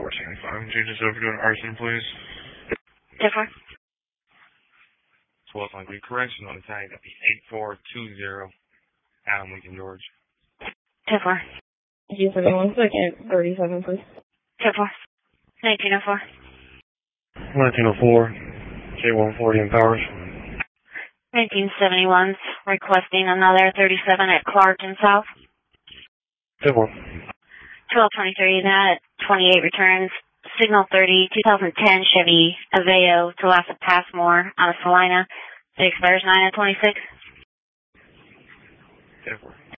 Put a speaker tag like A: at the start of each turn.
A: 1475. Changes over to an arson, please.
B: 10-4.
A: 12 on the correction on the tag. That'd be 8420 Adam Lincoln George.
B: 10-4.
C: Just give me 1 second. 37, please.
B: 10-4. 1904.
A: 1904. K140 in Powers.
B: 1971's requesting another 37 at Clark and South.
A: 10-4.
B: 1223, that 28 returns. Signal 30, 2010 Chevy Aveo to Lassa Passmore out of Salina. It expires 9/26.
A: 10-4.